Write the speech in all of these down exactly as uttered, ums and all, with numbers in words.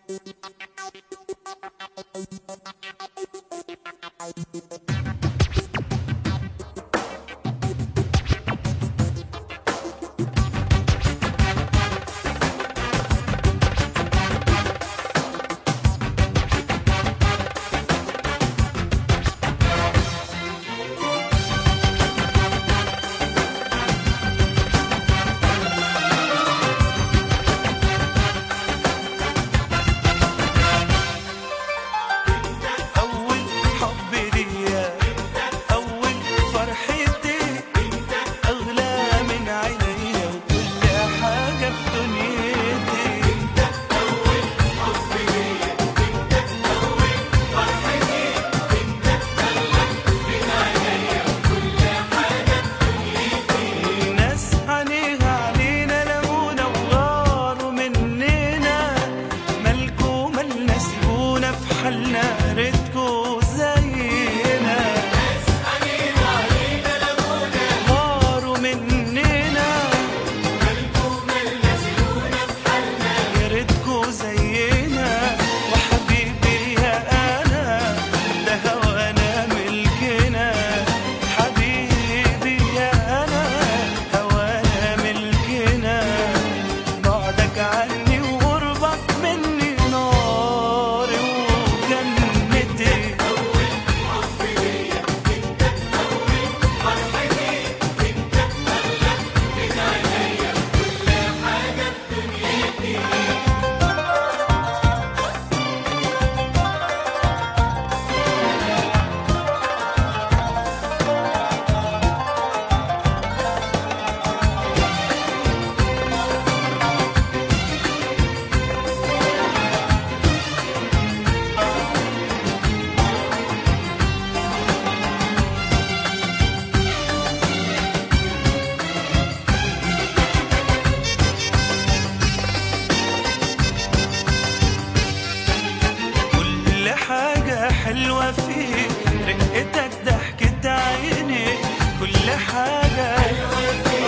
حلوة فيك رقتك ضحكة عينيك كل حاجة حلوة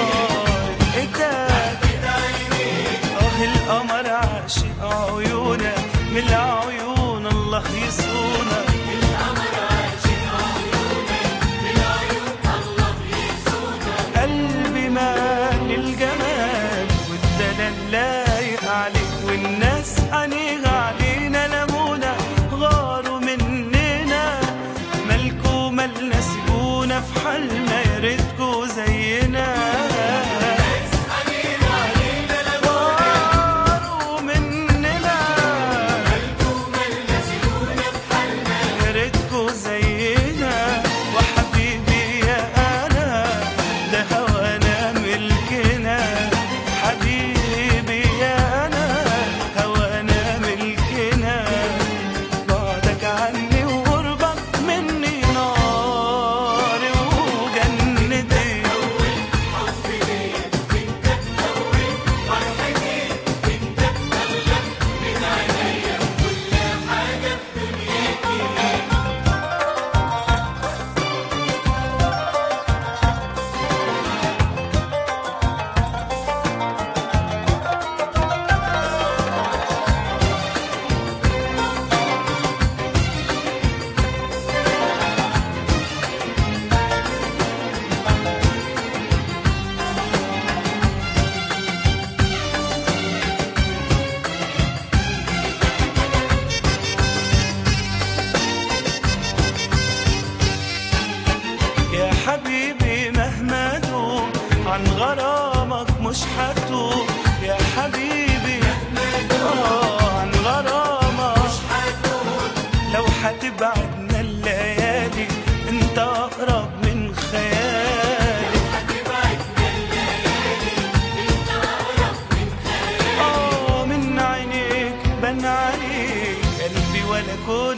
فيك رقتك ضحكة عينيك اه القمر عاشق عيونك من العيون الله يصونك القمر عاشق عيونك من العيون الله يصونك قلبي مال الجمال والدلال لايق عليك والناس عينيها علينا لمونة غاروا مننا مالكوا مالنا سيبونا في حالنا يا ريتكوا زينا الناس عينيها علينا لمونة غاروا مننا مالكوا مالنا سيبونا في حالنا يا ريتكوا زينا وحبيبي يا أنا ده هوانا ملكنا حبيبي يا أنا هوانا ملكنا بعدك عني وقربك مني نار وجنتي أول حب ليا انت أول فرحتي انت أغلى من عينيا كل حاجة في دنيتي يا حبيبي مهما دوب عن غرامك مش هتوب يا حبيبي آه عن غرامك مش هتوب لو هتبعدنا الليالي انت اقرب من خيالي هتبعدنا الليالي انت اقرب من خيالي اه من عينيك بان عليك قلبي ولا كل